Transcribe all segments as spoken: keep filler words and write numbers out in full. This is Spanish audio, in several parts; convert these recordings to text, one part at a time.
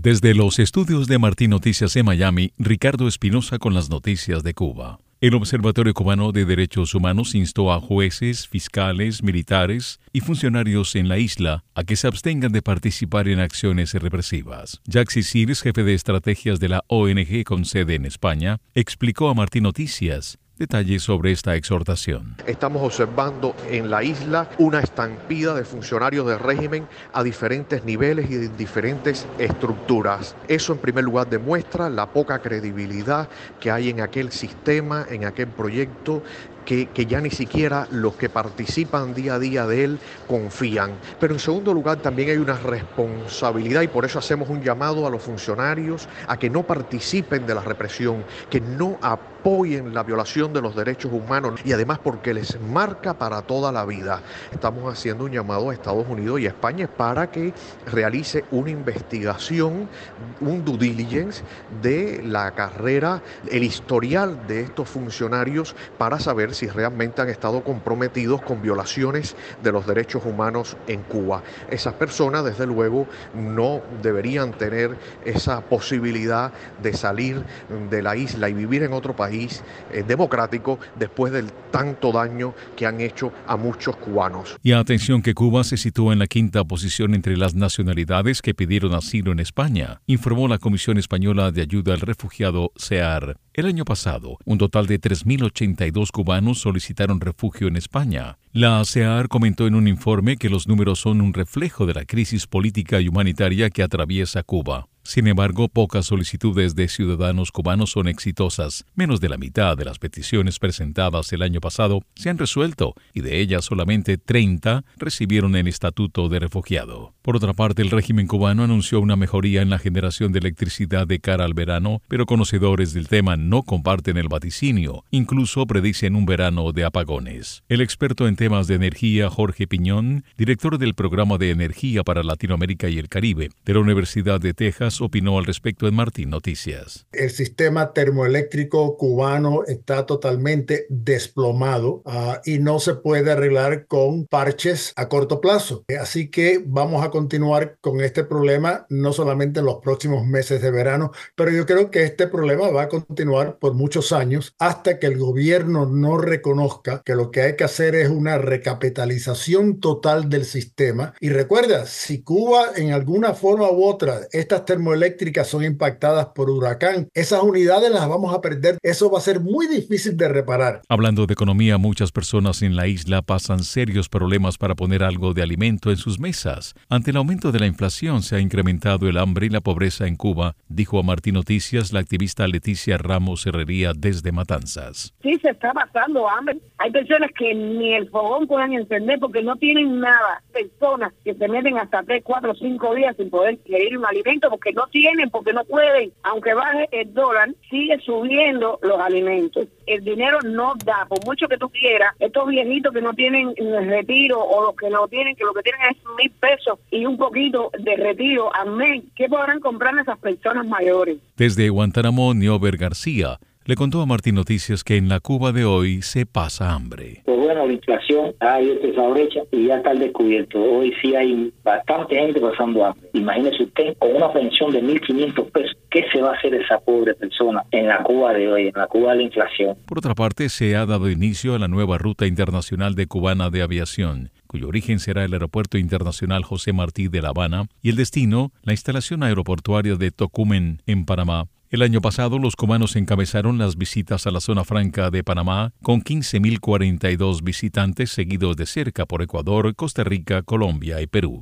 Desde los estudios de Martín Noticias en Miami, Ricardo Espinosa con las noticias de Cuba. El Observatorio Cubano de Derechos Humanos instó a jueces, fiscales, militares y funcionarios en la isla a que se abstengan de participar en acciones represivas. Jaxi Sears, jefe de estrategias de la O N G con sede en España, explicó a Martín Noticias detalles sobre esta exhortación. Estamos observando en la isla una estampida de funcionarios del régimen a diferentes niveles y en diferentes estructuras. Eso en primer lugar demuestra la poca credibilidad que hay en aquel sistema, en aquel proyecto, que, que ya ni siquiera los que participan día a día de él confían. Pero en segundo lugar también hay una responsabilidad y por eso hacemos un llamado a los funcionarios a que no participen de la represión, que no apoyen la violación de los derechos humanos y además porque les marca para toda la vida. Estamos haciendo un llamado a Estados Unidos y a España para que realice una investigación, un due diligence de la carrera, el historial de estos funcionarios para saber si realmente han estado comprometidos con violaciones de los derechos humanos en Cuba. Esas personas, desde luego, no deberían tener esa posibilidad de salir de la isla y vivir en otro país eh, democrático después del tanto daño que han hecho a muchos cubanos. Y atención que Cuba se sitúa en la quinta posición entre las nacionalidades que pidieron asilo en España, informó la Comisión Española de Ayuda al Refugiado, C E A R. El año pasado, un total de tres mil ochenta y dos cubanos solicitaron refugio en España. La C E A R comentó en un informe que los números son un reflejo de la crisis política y humanitaria que atraviesa Cuba. Sin embargo, pocas solicitudes de ciudadanos cubanos son exitosas. Menos de la mitad de las peticiones presentadas el año pasado se han resuelto y de ellas solamente treinta recibieron el estatuto de refugiado. Por otra parte, el régimen cubano anunció una mejoría en la generación de electricidad de cara al verano, pero conocedores del tema no comparten el vaticinio. Incluso predicen un verano de apagones. El experto en temas de energía, Jorge Piñón, director del Programa de Energía para Latinoamérica y el Caribe de la Universidad de Texas, opinó al respecto en Martín Noticias. El sistema termoeléctrico cubano está totalmente desplomado uh, y no se puede arreglar con parches a corto plazo. Así que vamos a continuar con este problema no solamente en los próximos meses de verano, pero yo creo que este problema va a continuar por muchos años hasta que el gobierno no reconozca que lo que hay que hacer es una recapitalización total del sistema. Y recuerda, si Cuba en alguna forma u otra, estas termoeléctricas eléctricas son impactadas por huracán, esas unidades las vamos a perder. Eso va a ser muy difícil de reparar. Hablando de economía, muchas personas en la isla pasan serios problemas para poner algo de alimento en sus mesas. Ante el aumento de la inflación se ha incrementado el hambre y la pobreza en Cuba, dijo a Martín Noticias la activista Leticia Ramos Herrería desde Matanzas. Sí, se está pasando hambre. Hay personas que ni el fogón pueden encender porque no tienen nada. Personas que se meten hasta tres, cuatro, cinco días sin poder adquirir un alimento porque no tienen, porque no pueden. Aunque baje el dólar, sigue subiendo los alimentos. El dinero no da, por mucho que tú quieras. Estos viejitos que no tienen retiro o los que no tienen, que lo que tienen es mil pesos y un poquito de retiro al mes, ¿qué podrán comprar esas personas mayores? Desde Guantánamo, Niober García le contó a Martín Noticias que en la Cuba de hoy se pasa hambre. Pues bueno, la inflación ha abierto esa brecha y ya está al descubierto. Hoy sí hay bastante gente pasando hambre. Imagínese usted, con una pensión de mil quinientos pesos, ¿qué se va a hacer esa pobre persona en la Cuba de hoy, en la Cuba de la inflación? Por otra parte, se ha dado inicio a la nueva ruta internacional de Cubana de Aviación, cuyo origen será el Aeropuerto Internacional José Martí de La Habana y el destino, la instalación aeroportuaria de Tocumen, en Panamá. El año pasado, los cubanos encabezaron las visitas a la zona franca de Panamá con quince mil cuarenta y dos visitantes, seguidos de cerca por Ecuador, Costa Rica, Colombia y Perú.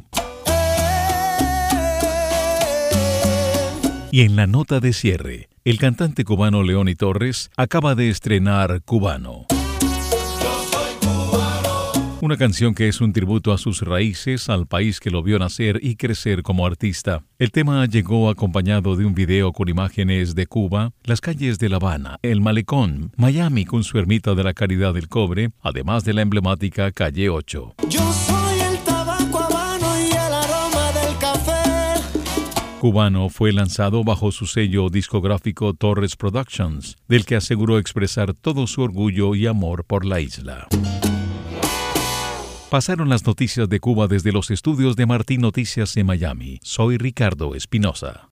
Y en la nota de cierre, el cantante cubano Leoni Torres acaba de estrenar Cubano. Una canción que es un tributo a sus raíces, al país que lo vio nacer y crecer como artista. El tema llegó acompañado de un video con imágenes de Cuba, las calles de La Habana, el Malecón, Miami con su ermita de la Caridad del Cobre, además de la emblemática Calle ocho. Yo soy el tabaco habano y el aroma del café. Cubano fue lanzado bajo su sello discográfico Torres Productions, del que aseguró expresar todo su orgullo y amor por la isla. Pasaron las noticias de Cuba desde los estudios de Martín Noticias en Miami. Soy Ricardo Espinosa.